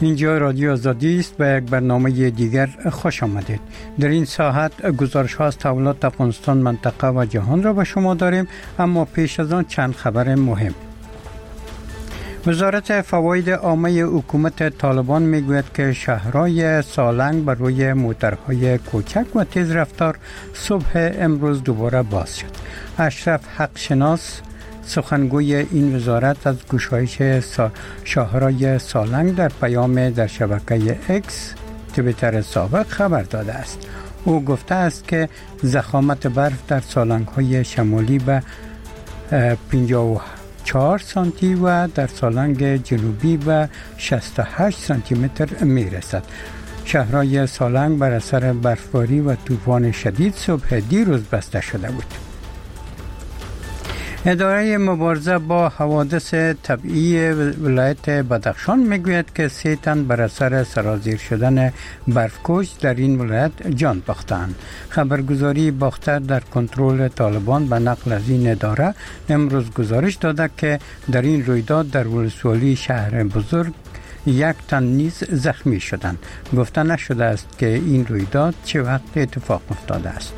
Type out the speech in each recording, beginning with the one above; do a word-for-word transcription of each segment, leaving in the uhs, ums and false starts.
اینجا رادیو آزادی است و یک برنامه دیگر خوش آمدید. در این ساعت گزارش ها از تحولات افغانستان، منطقه و جهان را به شما داریم، اما پیش از آن چند خبر مهم. وزارت فواید عامه حکومت طالبان میگوید که شهرهای سالنگ بر روی موترهای کوچک و تیز رفتار صبح امروز دوباره باز شد. اشرف حق شناس سخنگوی این وزارت از گشایش شهرهای سالنگ در پیام در شبکه اکس توییتر سابق خبر داده است. او گفته است که ضخامت برف در سالنگ‌های شمالی به پنجاه و چهار سانتی و در سالنگ جنوبی به شصت و هشت سانتی متر می رسد. شهرهای سالنگ بر اثر برفباری و طوفان شدید صبح دیروز بسته شده بود. اداره مبارزه با حوادث طبیعی ولایت بدخشان میگوید که سه تن بر اثر سرازیر شدن برفکوش در این ولایت جان باختند. خبرگزاری باختر در کنترل طالبان به نقل از این اداره امروز گزارش داده که در این رویداد در ولسوالی شهر بزرگ یک تن نیز زخمی شدند. گفته نشده است که این رویداد چه وقت اتفاق افتاده است.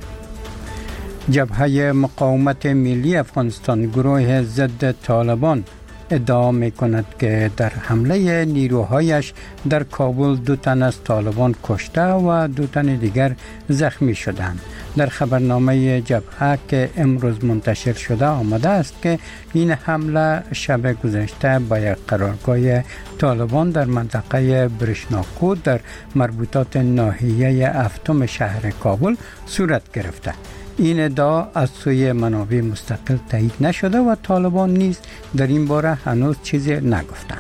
جبهه مقاومت ملی افغانستان گروه ضد طالبان ادعا می کند که در حمله نیروهایش در کابل دو تن از طالبان کشته و دو تن دیگر زخمی شدند. در خبرنامه جبهه که امروز منتشر شده آمده است که این حمله شب گذشته به یک قرارگاه طالبان در منطقه برشناکود در مربوطات ناحیه هفتم شهر کابل صورت گرفته. این ادعا از سوی منابع مستقل تایید نشده و طالبان نیز در این باره هنوز چیزی نگفتند.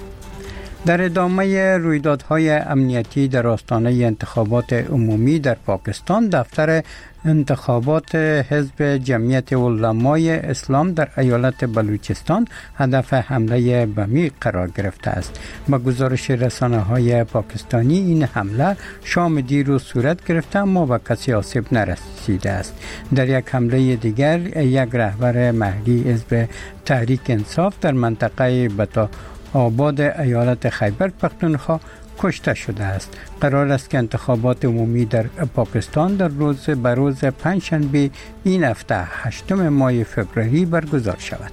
در ادامه رویدادهای امنیتی در آستانه انتخابات عمومی در پاکستان، دفتر انتخابات حزب جمعیت علمای اسلام در ایالت بلوچستان هدف حمله بمی قرار گرفته است. با گزارش رسانه‌های پاکستانی این حمله شام دیروز صورت گرفته اما به کسی آسیب نرسیده است. در یک حمله دیگر یک رهبر محلی حزب تحریک انصاف در منطقه بتا آباد ایالت خیبر پختونخوا کشته شده است. قرار است که انتخابات عمومی در پاکستان در روز بروز پنجشنبه این هفته هشتم ماه فوریه برگزار شود.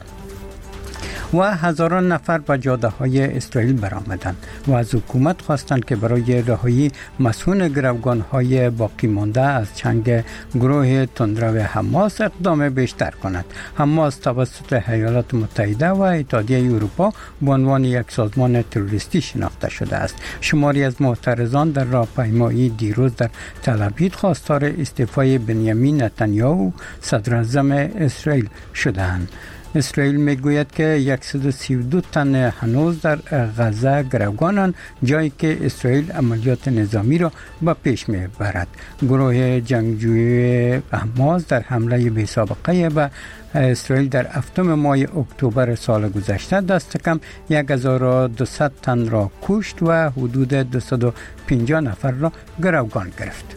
و هزاران نفر به جاده های اسرائیل برآمدند و از حکومت خواستند که برای رهایی مسئول گروگان های باقی مانده از چنگ گروه تندرو حماس اقدام بیشتر کند. حماس توسط ایالات متحده و اتحادیه اروپا به عنوان یک سازمان تروریستی شناخته شده است. شماری از معترضان در راهپیمایی دیروز در تل ابیب خواستار استعفای بنیامین نتانیاهو صدر اعظم اسرائیل شدند. اسرائیل میگوید که صد و سی و دو تن هنوز در غزه گروگانند، جایی که اسرائیل عملیات نظامی را به پیش میبرد. گروه جنگجوی حماس در حمله بی سابقه به اسرائیل در هفتم ماه اکتبر سال گذشته دست کم هزار و دویست تن را کشت و حدود دویست و پنجاه نفر را گروگان گرفت.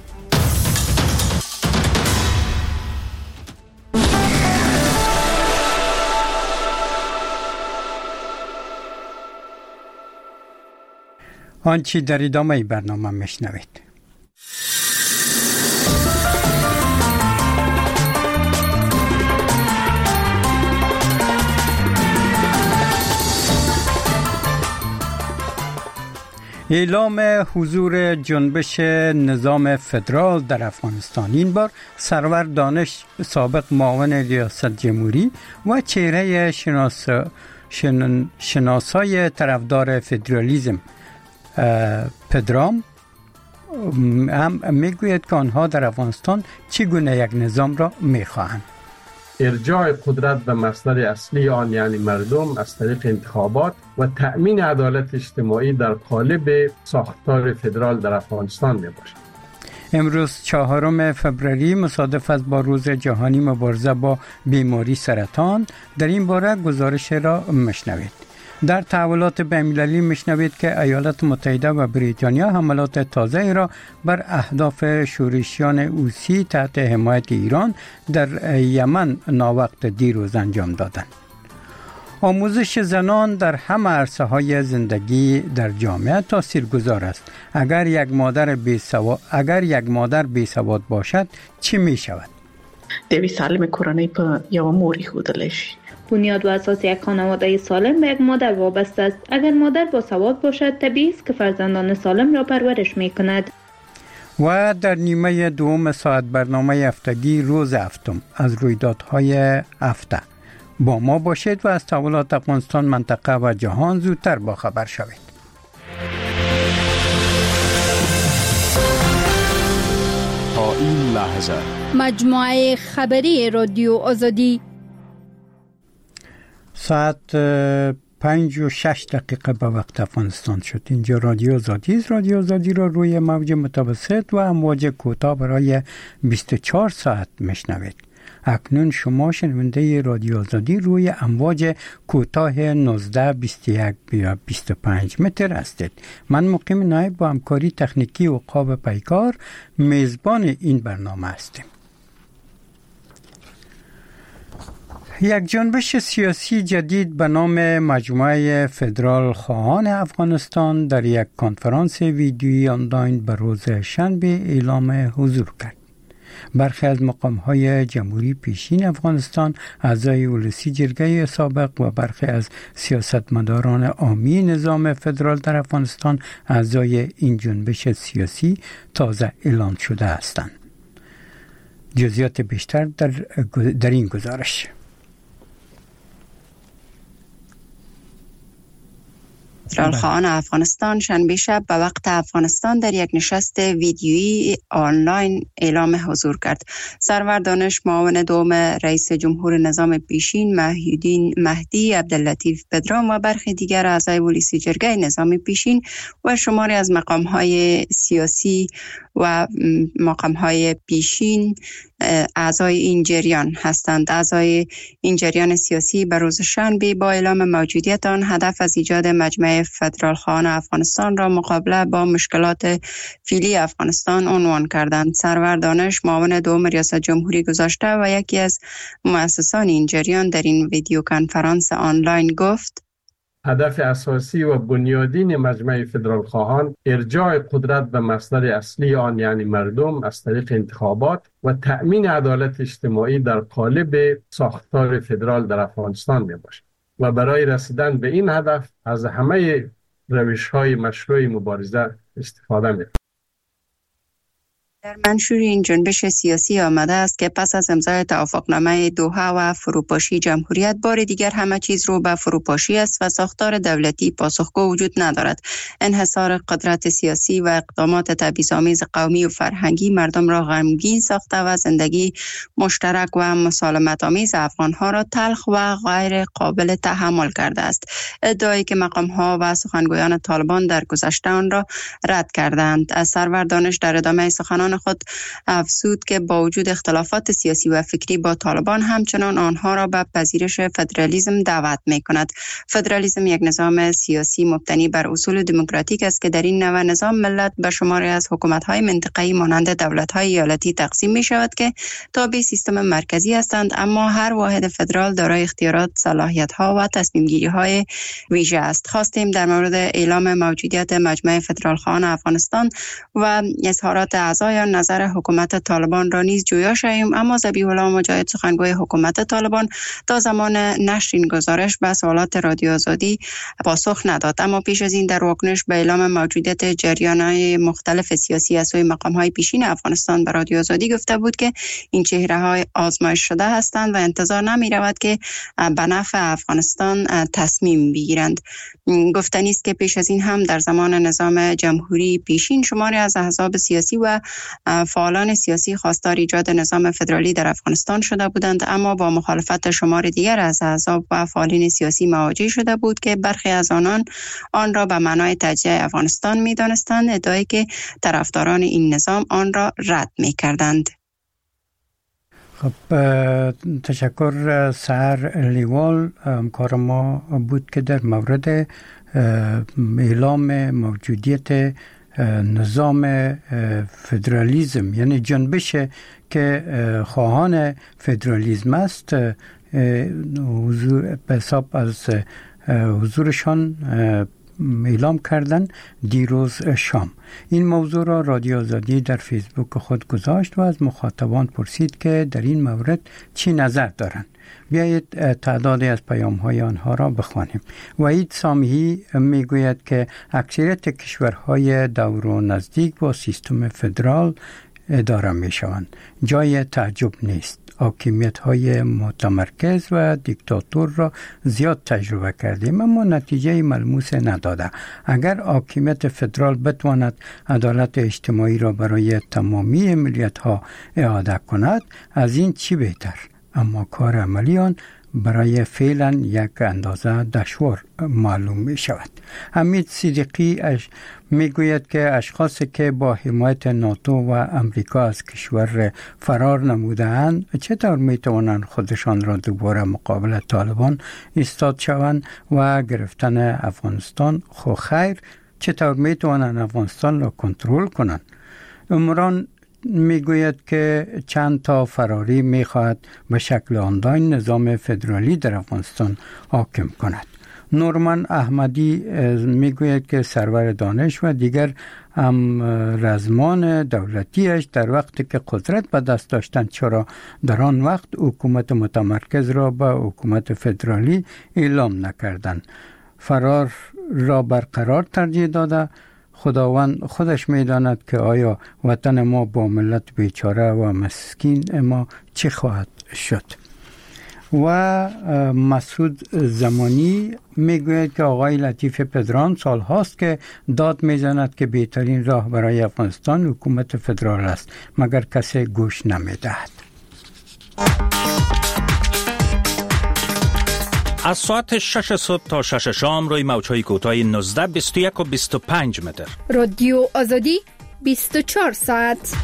آنچه در ادامه برنامه میشنوید. اعلام حضور جنبش نظام فدرال در افغانستان. این بار سرور دانش سابق معاون ریاست جمهوری و چهره شناس شن... شناسای طرفدار فدرالیسم پدرام هم میگوید که آنها در افغانستان چگونه یک نظام را میخواهند. ارجاع قدرت به مصدر اصلی آن یعنی مردم از طریق انتخابات و تأمین عدالت اجتماعی در قالب ساختار فدرال در افغانستان میباشد. امروز چهارم فوریه مصادف است با روز جهانی مبارزه با بیماری سرطان. در این باره گزارش را مشنوید. در تحولات بین‌المللی میشنوید که ایالات متحده و بریتانیا حملات تازه را بر اهداف شورشیان حوثی تحت حمایت ایران در یمن ناوقت دیروز انجام دادند. آموزش زنان در همه عرصه های زندگی در جامعه تاثیرگذار است. اگر یک مادر بی‌سواد اگر یک مادر بی‌سواد باشد چی می شود؟ دوی سالم کورنۍ په یو مور ایښودلی شي. بنیاد و اساس یک خانواده سالم به یک مادر وابسته است. اگر مادر با سواد باشد طبیعی است که فرزندان سالم را پرورش می کند. و در نیمه دوم ساعت برنامه هفتگی روز هفتم از رویدادهای هفته با ما باشید و از تحولات افغانستان، منطقه و جهان زودتر با خبر شوید. تا این لحظه مجموعه خبری رادیو آزادی ساعت پنج و شش دقیقه به وقت افغانستان شد. اینجا رادیو آزادی است. رادیو آزادی را روی موج متوسط و امواج کوتاه برای بیست و چهار ساعت میشنوید. اکنون شما شنونده رادیو آزادی روی امواج کوتاه نوزده بیست و یک یا بیست و پنج متر هستید. من مقیم نایب با همکاری تکنیکی و عقاب پیکار میزبان این برنامه هستیم. یک جنبش سیاسی جدید به نام مجموعه فدرال خواهان افغانستان در یک کنفرانس ویدیویی آنلاین به روز شنبه اعلام حضور کرد. برخی از مقام‌های جمهوری پیشین افغانستان، اعضای ولسی جرگه سابق و برخی از سیاستمداران عامی نظام فدرال در افغانستان اعضای این جنبش سیاسی تازه اعلان شده هستند. جزئیات بیشتر در, در این گزارش. فدرال خواهان افغانستان شنبه شب به وقت افغانستان در یک نشست ویدیویی آنلاین اعلام حضور کرد. سرور دانش معاون دوم رئیس جمهور نظام پیشین محیدین مهدی عبداللطیف پدرام و برخی دیگر اعضای ولسی جرگه نظام پیشین و شماری از مقام‌های سیاسی و مقام‌های پیشین اعضای این جریان هستند. اعضای این جریان سیاسی به روز شنبه با اعلام موجودیت آن هدف از ایجاد مجمع فدرال خواهان افغانستان را مقابله با مشکلات فعلی افغانستان عنوان کردند. سرور دانش معاون دوم ریاست جمهوری گذاشته و یکی از مؤسسان این جریان در این ویدیو کنفرانس آنلاین گفت: هدف اساسی و بنیادین مجمع فدرال خواهان ارجاع قدرت به مصدر اصلی آن یعنی مردم از طریق انتخابات و تأمین عدالت اجتماعی در قالب ساختار فدرال در افغانستان می باشد و برای رسیدن به این هدف از همه روش‌های مشروع مبارزه استفاده می کنند. در منشور این جنبش سیاسی آمده است که پس از امضای توافقنامه دوحه و فروپاشی جمهوریت بار دیگر همه چیز رو به فروپاشی است و ساختار دولتی پاسخگو وجود ندارد. انحصار قدرت سیاسی و اقدامات تبعیض‌آمیز قومی و فرهنگی مردم را غمگین ساخته و زندگی مشترک و مسالمت‌آمیز افغان‌ها را تلخ و غیر قابل تحمل کرده است. ادعایی که مقام‌ها و سخنگویان طالبان در گذشته آن را رد کردند. از سرور دانش در ادامه سخنان خود افزود که با وجود اختلافات سیاسی و فکری با طالبان همچنان آنها را به پذیرش فدرالیسم دعوت می کند. فدرالیسم یک نظام سیاسی مبتنی بر اصول دموکراتیک است که در این نوع نظام ملت به شماری از حکومت‌های منطقه‌ای مانند دولت‌های ایالتی تقسیم می شود که تابع سیستم مرکزی هستند، اما هر واحد فدرال دارای اختیارات، صلاحیت‌ها و تصمیم‌گیری‌های ویژه است. خواستیم در مورد اعلام موجودیت مجمع فدرال خواهان افغانستان و اظهارات اعضای نظر حکومت طالبان را نیز جویا شویم، اما ذبیح الله مجاهد سخنگوی حکومت طالبان تا زمان نشر این گزارش به سوالات رادیو آزادی پاسخ نداد. اما پیش از این در واکنش به اعلام موجودیت جریان‌های مختلف سیاسی از سوی مقام‌های پیشین افغانستان به رادیو آزادی گفته بود که این چهره‌های آزمایش شده هستند و انتظار نمی‌رود که به نفع افغانستان تصمیم بگیرند. گفتنی است که پیش از این هم در زمان نظام جمهوری پیشین شماری از احزاب سیاسی و فعالان سیاسی خواستار ایجاد نظام فدرالی در افغانستان شده بودند، اما با مخالفت شمار دیگر از احزاب و فعالین سیاسی مواجه شده بود که برخی از آنان آن را به معنای تجزیه افغانستان می‌دانستند، ادعایی که طرفداران این نظام آن را رد می‌کردند. خب تشکر. سحر لیوال همکار ما بود که در مورد اعلام موجودیت نظام فدرالیسم یعنی جنبش که خواهان فدرالیسم است حضور به حساب از حضورشان اعلام کردن دیروز شام. این موضوع را رادیو آزادی در فیسبوک خود گذاشت و از مخاطبان پرسید که در این مورد چی نظر دارند. بیایید تعدادی از پیام های آنها را بخوانیم. وحید سامحی می گوید که اکثریت کشورهای دور و نزدیک با سیستم فدرال اداره می شوند. جای تعجب نیست. حاکمیت های متمرکز و دیکتاتور را زیاد تجربه کردیم اما نتیجه ملموس نداده. اگر حاکمیت فدرال بتواند عدالت اجتماعی را برای تمامی ملیت ها اعاده کند از این چی بهتر، اما کار عملی آن برای فعلا یک اندازه دشوار معلوم می شود. حمید صدیقی اش می گوید که اشخاصی که با حمایت ناتو و امریکا از کشور فرار نموده اند چطور می توانند خودشان را دوباره مقابل طالبان ایستاد شوند و گرفتن افغانستان؟ خو خیر، چطور می توانند افغانستان را کنترل کنند؟ عمران می گوید که چند تا فراری می خواهد به شکل آنلاین نظام فدرالی در افغانستان حاکم کند. نورمن احمدی می گوید که سرور دانش و دیگر هم رزمان دولتیش در وقتی که قدرت به دست داشتند چرا در آن وقت حکومت متمرکز را به حکومت فدرالی اعلام نکردند. فرار را برقرار ترجیح داده. خداوند خودش میداند که آیا وطن ما با ملت بیچاره و مسکین ما چی خواهد شد. و مسعود زمانی میگوید که آقای لطیف پدران سال هاست که داد میزند که بهترین راه برای افغانستان حکومت فدرال است مگر کسی گوش نمیدهد. از ساعت شش صبح تا شش شام روی موج‌های کوتاه نوزده، بیست و یک و بیست و پنج متر. رادیو آزادی بیست و چهار ساعت.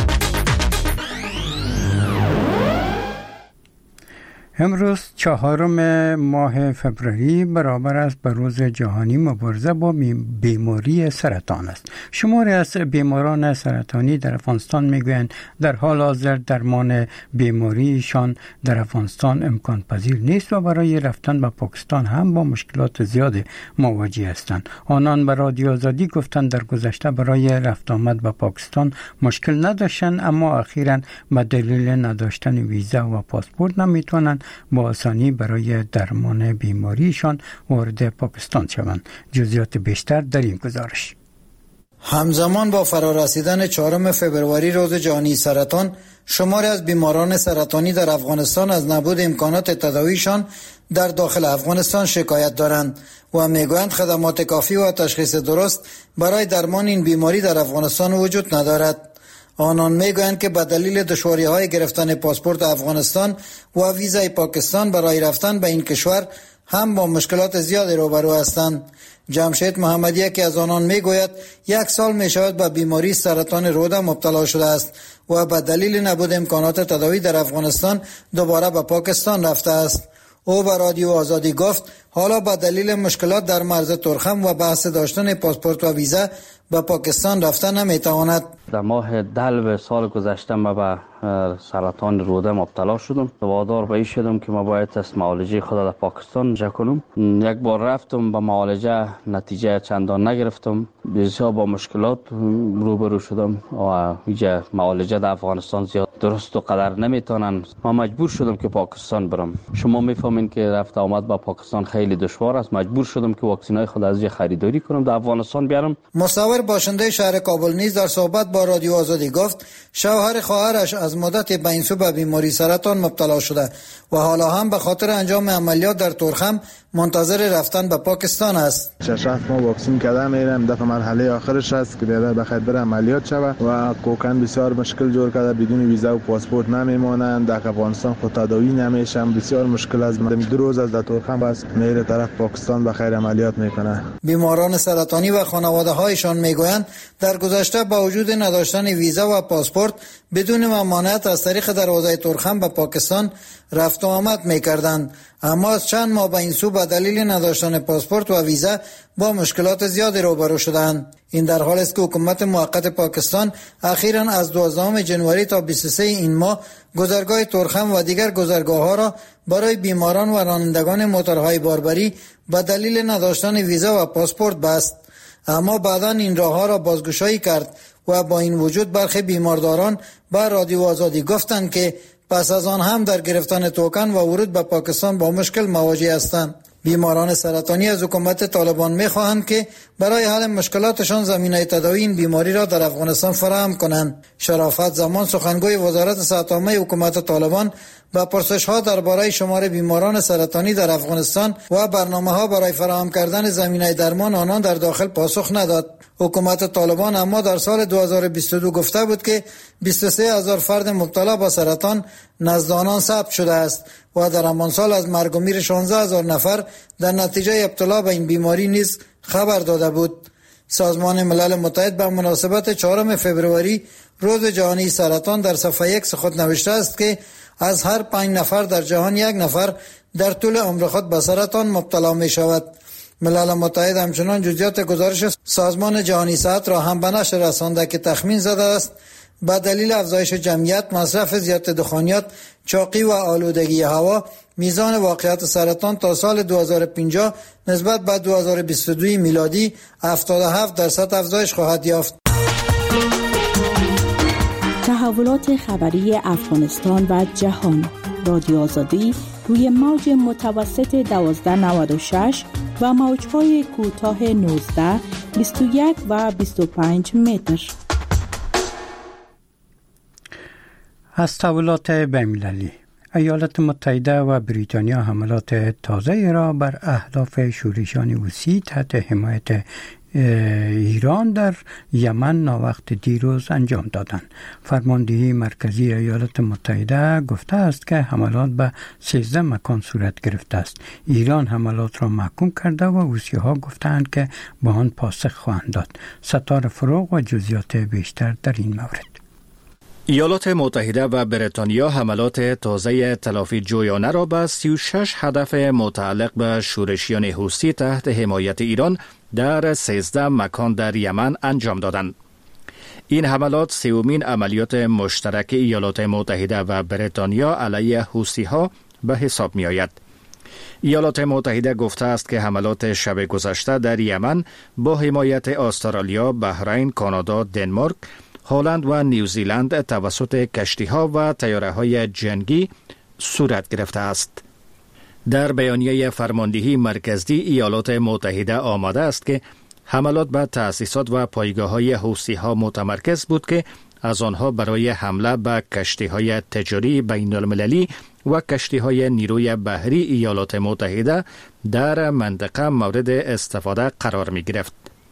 امروز چهارم ماه فوریه برابر است به روز جهانی مبارزه با بیماری سرطان است. شماری از بیماران سرطانی در افغانستان میگویند در حال حاضر درمان بیماریشان در افغانستان امکان پذیر نیست و برای رفتن به پاکستان هم با مشکلات زیادی مواجه هستند. آنان به رادیو آزادی گفتند در گذشته برای رفت آمد به پاکستان مشکل نداشتند اما اخیراً به دلیل نداشتن ویزا و پاسپورت نمیتونند با آسانی برای درمان بیماریشان وارد پاکستان شوند. جزئیات بیشتر در این گزارش. همزمان با فرارسیدن چهارم فوریه روز جهانی سرطان، شماری از بیماران سرطانی در افغانستان از نبود امکانات تداویشان در داخل افغانستان شکایت دارند و میگویند خدمات کافی و تشخیص درست برای درمان این بیماری در افغانستان وجود ندارد. آنان میگویند که به دلیل دشواری‌های گرفتن پاسپورت افغانستان و ویزای پاکستان برای رفتن به این کشور هم با مشکلات زیادی روبرو هستند. جمشید محمدی که از آنان میگوید یک سال میشود به بیماری سرطان روده مبتلا شده است و به دلیل نبود امکانات تداوی در افغانستان دوباره به پاکستان رفته است. او به رادیو آزادی گفت حالا به دلیل مشکلات در مرز ترخم و بحث داشتن پاسپورت و ویزا به پاکستان رفتن نمیتواند. در ماه دلو سال گذشته ما به سرطان روده مبتلا شدم. وادار به این شدم که ما باید از معالجه خود در پاکستان جا کنم. یک بار رفتم به معالجه، نتیجه چندان نگرفتم. بسیار با مشکلات روبرو شدم و اینجا معالجه در افغانستان زیاد درست و قدر نمیتونن. ما مجبور شدم که پاکستان برم. شما میفهمین که رفت آمد با پاکستان خیلی دشوار است. مجبور شدم که واکسینای خود از اینجا خریداری کنم در افغانستان بیارم. مصور باشنده شهر کابل نیز در صحبت با رادیو آزادی گفت شوهر خواهرش از مدت به این سو به بیماری سرطان مبتلا شده و حالا هم به خاطر انجام عملیات در ترخم منتظر رفتن به پاکستان است. شش هفت ماه واکسین کرده میرم، دفعه مرحله آخرش است که بیادر بخیر بره عملیات شوه و کوکن بسیار مشکل جور کرده، بدون ویزا و پاسپورت نمیمونند، در افغانستان خود تداوی نمیشم، بسیار مشکل است. دو روز از در ترخم بس میره طرف پاکستان بخیر عملیات میکنه. بیماران سرطانی و خانواده هایشان میگویند در گذشته با وجود نداشتن ویزا و پاسپورت بدون ممانعت از طریق دروازه ترخم به پاکستان رفت و آمد میکردند، اما از چند ماه به این سو به دلیل نداشتن پاسپورت و ویزا با مشکلات زیادی روبرو شدند. این در حالی است که حکومت موقت پاکستان اخیراً از دوازدهم ژانویه تا بیست و سه این ماه گذرگاه تورخم و دیگر گذرگاه ها را برای بیماران و رانندگان موتورهای باربری به دلیل نداشتن ویزا و پاسپورت بست. اما بعداً این راه ها را بازگشایی کرد و با این وجود برخی بیمارداران به رادیو آزادی گفتند که پس از آن هم در گرفتن توکن و ورود به پاکستان با مشکل مواجه هستند. بیماران سرطانی از حکومت طالبان می‌خواهند که برای حل مشکلاتشان زمینه تداوی این بیماری را در افغانستان فراهم کنند. شرافت زمان سخنگوی وزارت صحت عامه حکومت طالبان با پرسش‌ها درباره شمار بیماران سرطانی در افغانستان و برنامه‌ها برای فراهم کردن زمینه درمان آنان در داخل پاسخ نداد. حکومت طالبان اما در سال دو هزار و بیست و دو گفته بود که بیست و سه هزار فرد مبتلا به سرطان نزد آنان ثبت شده است و در همان سال از مرگ و میر شانزده هزار نفر در نتیجه ابتلا به این بیماری نیز خبر داده بود. سازمان ملل متحد به مناسبت چهارم فوریه روز جهانی سرطان در صفحه یک خود نوشته است که از هر پنج نفر در جهان یک نفر در طول عمر خود به سرطان مبتلا می شود. ملل متحد همچنان جزئیات گزارش سازمان جهانی صحت را هم به نشر رسانده که تخمین زده است به دلیل افزایش جمعیت، مصرف زیاد دخانیات، چاقی و آلودگی هوا، میزان واقعیت سرطان تا سال دو هزار و پنجاه نسبت به دو هزار و بیست و دو میلادی هفتاد و هفت درصد افزایش خواهد یافت. تحولات خبری افغانستان و جهان. رادیو آزادی روی موج متوسط دوازده نود و شش و موج‌های کوتاه نوزده، بیست و یک و بیست و پنج متر. از تحولات بین‌المللی، ایالات متحده و بریتانیا حملات تازه را بر اهداف شورشیان حوثی تحت حمایت ایران در یمن ناوقت دیروز انجام دادند. فرماندهی مرکزی ایالات متحده گفته است که حملات به سیزده مکان صورت گرفته است. ایران حملات را محکوم کرده و حوثی‌ها گفتند که به آن پاسخ خواهند داد. ستاره فروغ و جزئیات بیشتر در این مورد. ایالات متحده و بریتانیا حملات تازه تلافی جویانه را به سی و شش هدف متعلق به شورشیان حوثی تحت حمایت ایران در سیزده مکان در یمن انجام دادند. این حملات سومین عملیات مشترک ایالات متحده و بریتانیا علیه حوثی‌ها به حساب می آید. ایالات متحده گفته است که حملات شب گذشته در یمن با حمایت استرالیا، بحرین، کانادا، دنمارک، هلند و نیوزیلند توسط کشتی‌ها و طیاره‌های جنگی صورت گرفته است. در بیانیه فرماندهی مرکزی ایالات متحده آمده است که حملات به تأسیسات و پایگاه‌های حوثی‌ها متمرکز بود که از آنها برای حمله به کشتی‌های تجاری بین‌المللی و کشتی‌های نیروی بحری ایالات متحده در منطقه مورد استفاده قرار می‌گرفت.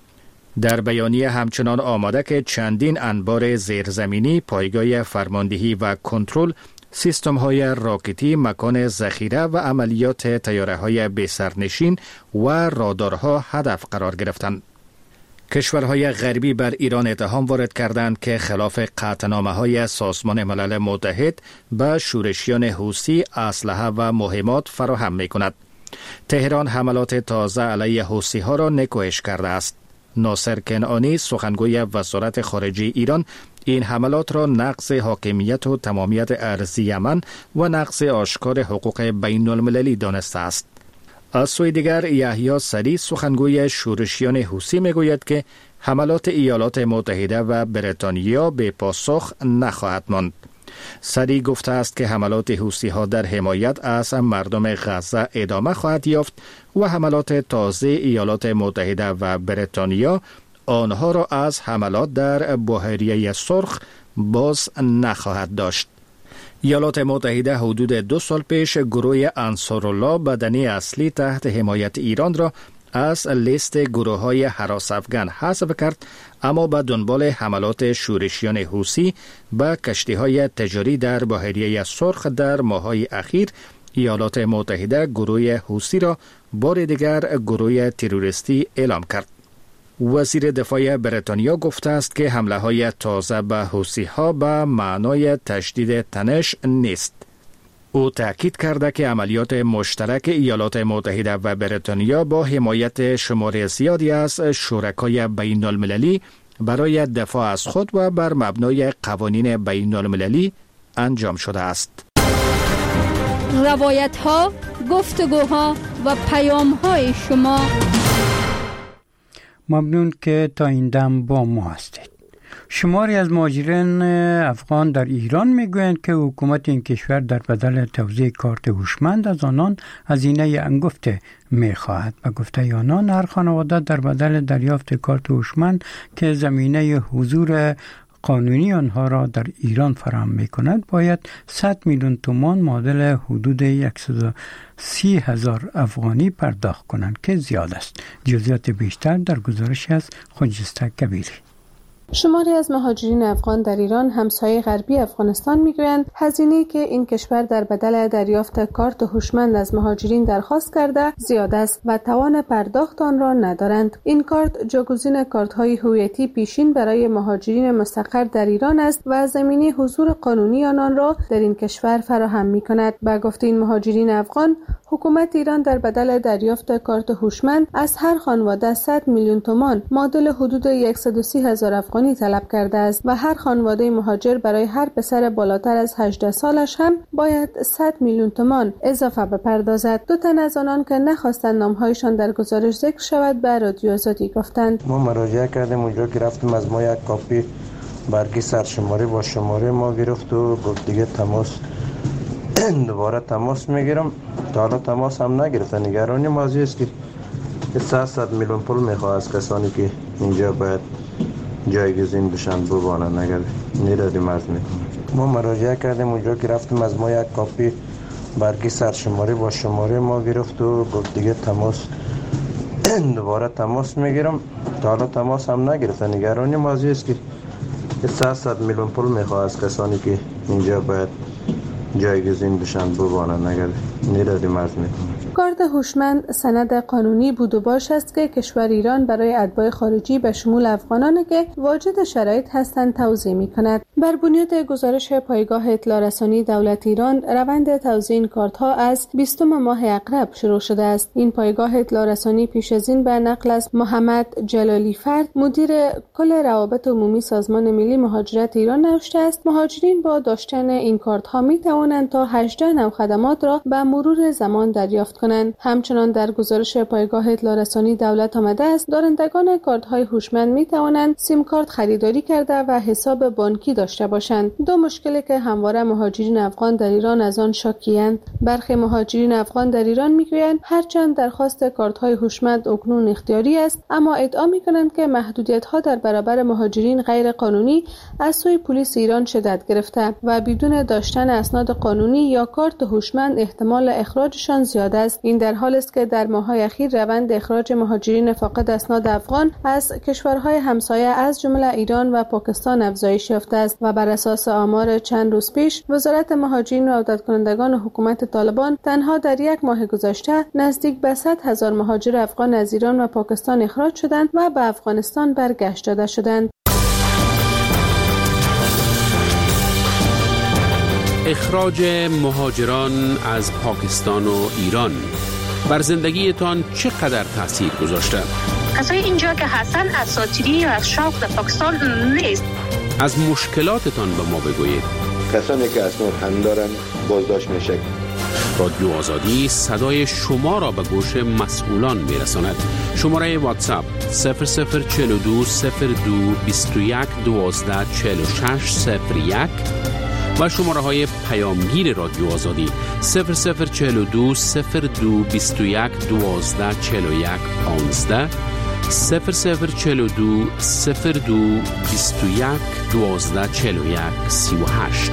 در بیانیه همچنان آمده که چندین انبار زیرزمینی، پایگاه فرماندهی و کنترل، سیستم‌های راکتی، مکان ذخیره و عملیات طیاره‌های بی‌سرنشین و رادارها هدف قرار گرفتند. کشورهای غربی بر ایران اتهام وارد کردند که خلاف قطعنامه‌های سازمان ملل متحد به شورشیان حوثی اسلحه و مهمات فراهم می‌کند. تهران حملات تازه علیه حوثی‌ها را نکوهش کرده است. ناصر کنعانی، سخنگوی وزارت خارجه ایران، این حملات را نقض حاکمیت و تمامیت ارضی یمن و نقض آشکار حقوق بین المللی دانسته است. از سوی دیگر یحیی سری، سخنگوی شورشیان حوثی میگوید که حملات ایالات متحده و بریتانیا به پاسخ نخواهد ماند. سری گفته است که حملات حوثی‌ها در حمایت از مردم غزه ادامه خواهد یافت و حملات تازه ایالات متحده و بریتانیا آنها را از حملات در بحیره سرخ باز نخواهد داشت. ایالات متحده حدود دو سال پیش گروه انصارالله بدنه اصلی تحت حمایت ایران را از لیست گروه‌های هراس افغان حذف کرد، اما به دنبال حملات شورشیان حوثی به کشتی‌های تجاری در بحیره سرخ در ماه‌های اخیر ایالات متحده گروه حوثی را بار دیگر گروه تروریستی اعلام کرد. وزیر دفاع بریتانیا گفته است که حمله‌های تازه به حوثی‌ها به معنای تشدید تنش نیست. او تأکید کرده که عملیات مشترک ایالات متحده و بریتانیا با حمایت شمار زیادی از شرکای بین المللی برای دفاع از خود و بر مبنای قوانین بین المللی انجام شده است. روایت ها، گفتگوها و پیام های شما. ممنون که تا این دم با ما هستید. شماری از مهاجران افغان در ایران میگویند که حکومت این کشور در بدل توزیع کارت هوشمند از آنان هزینه انگفت میخواهد. و گفته آنان هر خانواده در بدل دریافت کارت هوشمند که زمینه حضور قانونی آنها را در ایران فراهم می‌کند باید صد میلیون تومان معادل حدود صد و سی هزار افغانی پرداخت کنند که زیاد است. جزئیات بیشتر در گزارش از خجسته کبیری. شماری از مهاجرین افغان در ایران همسایه غربی افغانستان میگویند هزینه‌ای که این کشور در بدل دریافت کارت هوشمند از مهاجرین درخواست کرده زیاد است و توان پرداخت آن را ندارند. این کارت جایگزین کارت‌های هویتی پیشین برای مهاجرین مستقر در ایران است و زمینه حضور قانونی آنان را در این کشور فراهم می‌کند. با گفته این مهاجرین افغان، حکومت ایران در بدل دریافت کارت هوشمند از هر خانواده صد میلیون تومان معادل حدود صد و سی هزار افغانی طلب کرده است و هر خانواده مهاجر برای هر پسر بالاتر از هجده سالش هم باید صد میلیون تومان اضافه بپردازد. دو تن از آنان که نخواستند نامهایشان در گزارش ذکر شود به رادیو آزادی گفتند ما مراجعه کردیم، اونجا که رفتیم از ما یک کاپی برگی سرشماری با شماره ما گرفت و گفت دیگه تماس دوباره تماس میگیرم. تا حالا تماس هم نگرفته. نگرانی ما است که سیصد میلیون پول میخواه از کسانی که اینجا باید جایگزین بشن ببانن اگر ندادیم عرض میکنم. ما مراجعه کردیم، اونجا که رفتیم از ما یک کاپی برگی سرشماری با شماره ما گرفت و گفت دیگه تماس دوباره تماس میگیرم. تا حالا تماس هم نگرفته. نگرانی ما است که سیصد میلیون پول میخواه از کسانی که اینجا باید جایگزین بشن ببانن اگر ندادیم عرض میکنم. کارت هوشمند سند قانونی بود و باش است که کشور ایران برای اتباع خارجی به شمول افغانانی که واجد شرایط هستند توزیع می‌کند. بر بنیاد گزارش پایگاه اطلاع رسانی دولت ایران، روند توزیع این کارت‌ها از بیستم ماه اقرب شروع شده است. این پایگاه اطلاع رسانی پیش از این به نقل از محمد جلالی فرد، مدیر کل روابط عمومی سازمان ملی مهاجرت ایران نوشته است: مهاجرین با داشتن این کارت‌ها می‌توانند تا هجده نوع خدمات را به مرور زمان دریافت کنند. همچنان در گزارش پایگاه اطلاع رسانی دولت آمده است دارندگان کارت‌های هوشمند می‌توانند سیم کارت خریداری کرده و حساب بانکی داشته باشند. دو مشکلی که همواره مهاجرین افغان در ایران از آن شاکی‌اند. برخی مهاجرین افغان در ایران می‌گویند هرچند درخواست کارت‌های هوشمند اکنون اختیاری است، اما ادعا می‌کنند که محدودیت‌ها در برابر مهاجرین غیر قانونی از سوی پلیس ایران شدت گرفته و بدون داشتن اسناد قانونی یا کارت هوشمند احتمال اخراجشان زیاد است. این در حالی است که در ماه‌های اخیر روند اخراج مهاجرین فاقد اسناد افغان از کشورهای همسایه از جمله ایران و پاکستان افزایش یافته است و بر اساس آمار چند روز پیش وزارت مهاجرین و عودت کنندگان حکومت طالبان تنها در یک ماه گذشته نزدیک به صد هزار مهاجر افغان از ایران و پاکستان اخراج شدند و به افغانستان برگشت داده شدند. اخراج مهاجران از پاکستان و ایران بر زندگیتان چقدر تاثیر گذاشته؟ کسای اینجا که هستن اساطیری و از شوق در پاکستان نیست. از مشکلاتتان به ما بگویید. کسانی که اسناد هم دارن بازداشت میشه. رادیو آزادی صدای شما را به گوش مسئولان میرساند. شماره واتساپ صفر صفر چهل و دو صفر دو بیست و یک دوازده چهل و شش صفر یک و شماره های پیامگیر رادیو آزادی صفر صفر چهل و دو صفر دو بیست و یک دوازده چهل و یک پانزده صفر صفر چهل و دو صفر دو بیست و یک دوازده چهل و یک سی و هشت.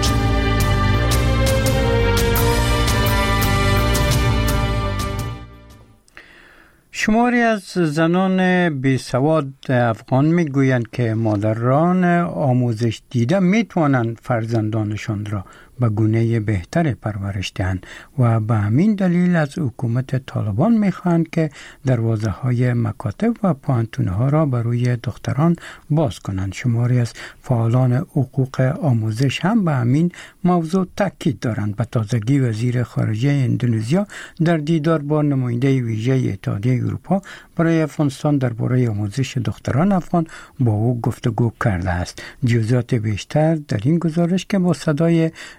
شماری از زنان بیسواد افغان میگویند که مادران آموزش دیده میتوانند فرزندانشان را به گونه بهتر پرورش دهند و به همین دلیل از حکومت طالبان میخواهند که دروازه های مکاتب و پوهنتون ها را برای دختران باز کنند. شماری از فعالان حقوق آموزش هم به همین موضوع تاکید دارند. به تازگی وزیر خارجه اندونزیا در دیدار با نماینده ویژه اتحادیه اروپا برای افغانستان درباره آموزش دختران افغان با او گفتگو کرده است. جزئیات بیشتر در این گزارش که با صدای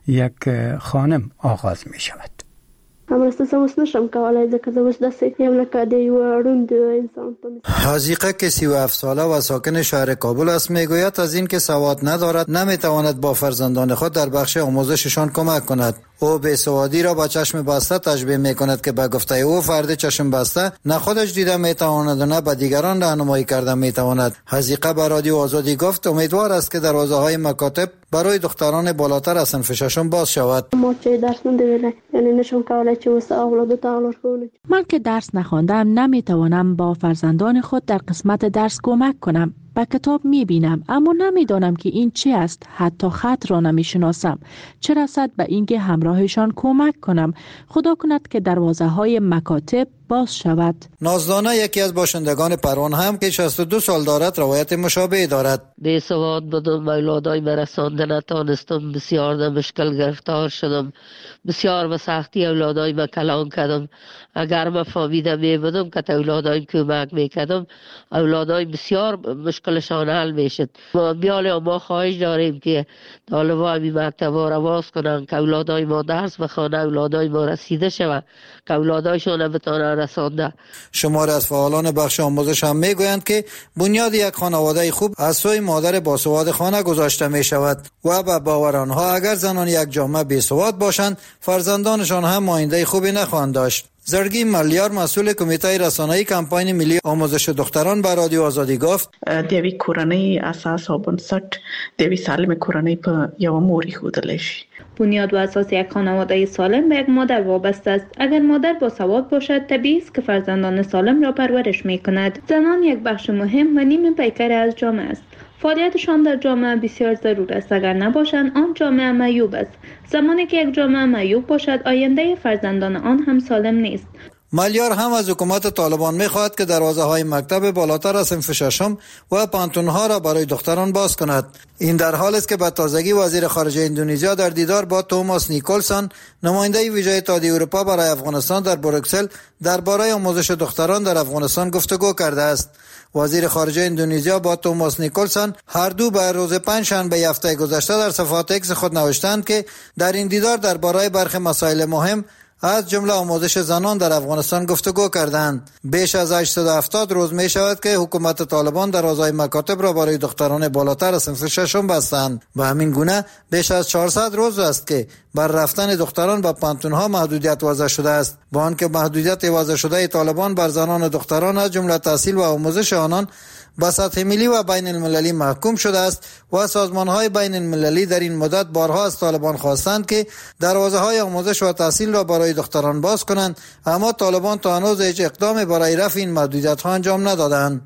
یک خانم آغاز می شود. همرسته سموس نشم کولای ځکه زه اوس داسې یم لکه د یو ړوند انسان په مثال. حذیقه که سی و هفت ساله و ساکن شهر کابل است میگوید از این که سواد ندارد نمیتواند با فرزندان خود در بخش آموزششان کمک کند. او بیسوادی را با چشم بسته تشبیه می کند که به گفته او فرد چشم بسته نه خودش دیده می تواند و نه به دیگران راهنمایی کرده می تواند. حذیقه به رادیو آزادی گفت امیدوار است که دروازه های مکاتب برای دختران بالاتر از صنف ششم باز شود. ما چه درس نمیدونم یعنی نشون کولای چه واسه اولاد تعالر کنه. من که درس نخواندم نمیتوانم با فرزندان خود در قسمت درس کمک کنم. با کتاب میبینم اما نمیدانم که این چه است. حتی خط را نمیشناسم، چه رسد به اینکه همراهشان کمک کنم. خدا کند که دروازه های مکاتب باز شود. نازدانه یکی از باشندگان پروان هم که شصت و دو سال دارد روایت مشابه دارد. بی سواد بودم، اولادای مرسانده نتانستم، بسیار در مشکل گرفتار شدم، بسیار به سختی اولادای ما کلان کردم. اگر ما فهمیده می بودم که اولادای کمک میکردم اولادای بسیار مشکلشان حل میشد. ما بیال ما خواهش داریم که طالبان می مکتب را باز کنند که اولادای ما درس بخوانند، اولادای ما رسیده شود که اولادایشان بتوانند رسانده. شماری از فعالان بخش آموزش هم میگویند که بنیاد یک خانواده خوب از سوی مادر باسواد خانه گذاشته می شود و به باور آنها اگر زنان یک جامعه بیسواد باشند فرزندانشان هم آینده خوبی نخواهند داشت. زرگی ملیار مسئول کمیته رسانه‌ای کمپاین ملی آموزش دختران به رادیو آزادی گفت د یوې کورنۍ اساس او بنسټ د یوې سالمې کورنۍ په یوه مور ایښودلی شي. بنیاد و اساس یک خانواده سالم به یک مادر وابسته است. اگر مادر با سواد باشد طبیعی است که فرزندان سالم را پرورش می کند. زنان یک بخش مهم و نیم پیکر از جامعه است. فعالیتشان در جامعه بسیار ضرور است. اگر نباشند آن جامعه معیوب است. زمانی که یک جامعه معیوب باشد آینده فرزندان آن هم سالم نیست. ملیار هم از حکومت طالبان می‌خواهد که دروازه های مکتب بالاتر از صنف ششم و پانتون ها را برای دختران باز کند. این در حالی است که به تازگی وزیر خارجه اندونزیا در دیدار با توماس نیکولسون نماینده ویژه اتحادیه اروپا برای افغانستان در بروکسل درباره آموزش دختران در افغانستان گفتگو کرده است. وزیر خارجه اندونزیا با توماس نیکولسون هر دو به روز پنجشنبه هفته گذشته در صفحات اکس خود نوشتند که در این دیدار درباره برخی مسائل مهم از جمله آموزش زنان در افغانستان گفتگو کردند. بیش از هشتصد و هفتاد روز می شود که حکومت طالبان دروازه‌های مکاتب را برای دختران بالاتر از صنف ششم بستند و همین گونه بیش از چهارصد روز است که بر رفتن دختران به پانتون‌ها محدودیت وضع شده است. با آنکه محدودیت وضع شده طالبان بر زنان و دختران از جمله تحصیل و آموزش آنان به سطح ملی و بین المللی محکوم شده است و سازمان‌های بین المللی در این مدت بارها از طالبان خواستند که دروازه‌های آموزش و تحصیل را برای دختران باز کنند، اما طالبان تا هنوز هیچ اقدامی برای رفع این محدودیت‌ها انجام ندادند.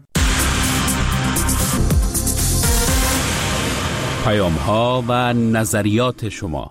پیام‌ها و نظریات شما.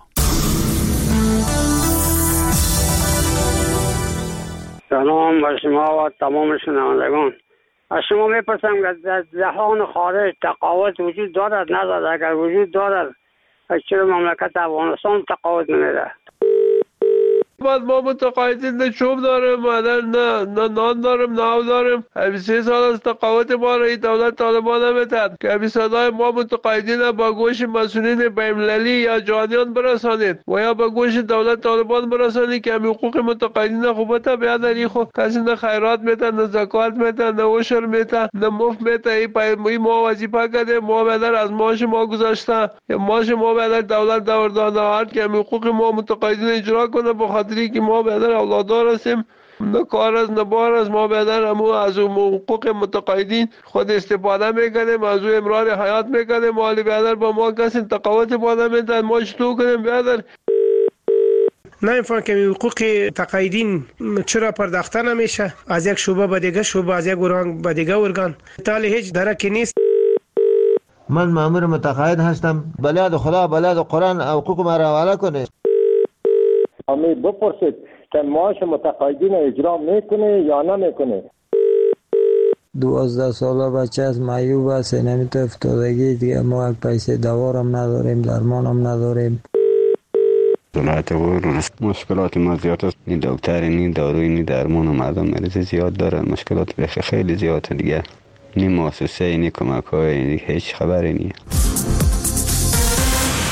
سلام بر شما و تمام شنوندگان. از شما میپرسم که در جهان خارج تقاوت وجود دارد ندارد؟ اگر وجود دارد چرا مملکت افغانستان تقاوت نمیده؟ بعد ما متقاعدین نه چوب داریم مادر نه نه نان داریم نه آب داریم. همین سه سال از تقاوت ما را این دولت طالبان نمیتد که همین صدای ما متقاعدین با گوش مسئولین بین‌المللی یا جهانیان برسانید و یا با گوش دولت طالبان برسانید که همین حقوق متقاعدین خوبتا بیادری خود کسی نه خیرات میتن نه زکات میتن نه عشر میتن نه مفت میتن. این ما وظیفه کرده ما بدر از ماش ما گذاشته ماش ما بدر دولت دور داده هر که همین حقوق ما متقاعدین اجرا کنه بخاطر که ما بیادر اولادار هستیم نه کار از نه بار از ما بیادر همون از حقوق متقاعدین خود استفاده میکنیم از او امرار حیات میکنیم مالی بیادر با ما کسی تقاوت باده میدن ما چطور کنیم بیادر نمیفهم که حقوق تقاعدین چرا پرداخته نمیشه از یک شعبه به دیگه شعبه از یک ارگان به دیگه ارگان تالی هیچ درکی نیست. من مامور متقاعد هستم بلاد خدا بلاد قرآن حقوق ما را حواله کنه. امی بپرسید که معاش متقاعدین اجرا میکنه یا نمیکنه. دوازده ساله بچه از معیوب است نمیتونه افتادگی دیگه ما یک پیسه دوارم نداریم درمانم نداریم. دولت و مشکلات ما زیاد است. نی دکتر نی داروی نی درمان و مردم مریض زیاد دارن مشکلات بخی خیلی زیاده دیگه نی مؤسسه نی کمک های هیچ خبری نیست.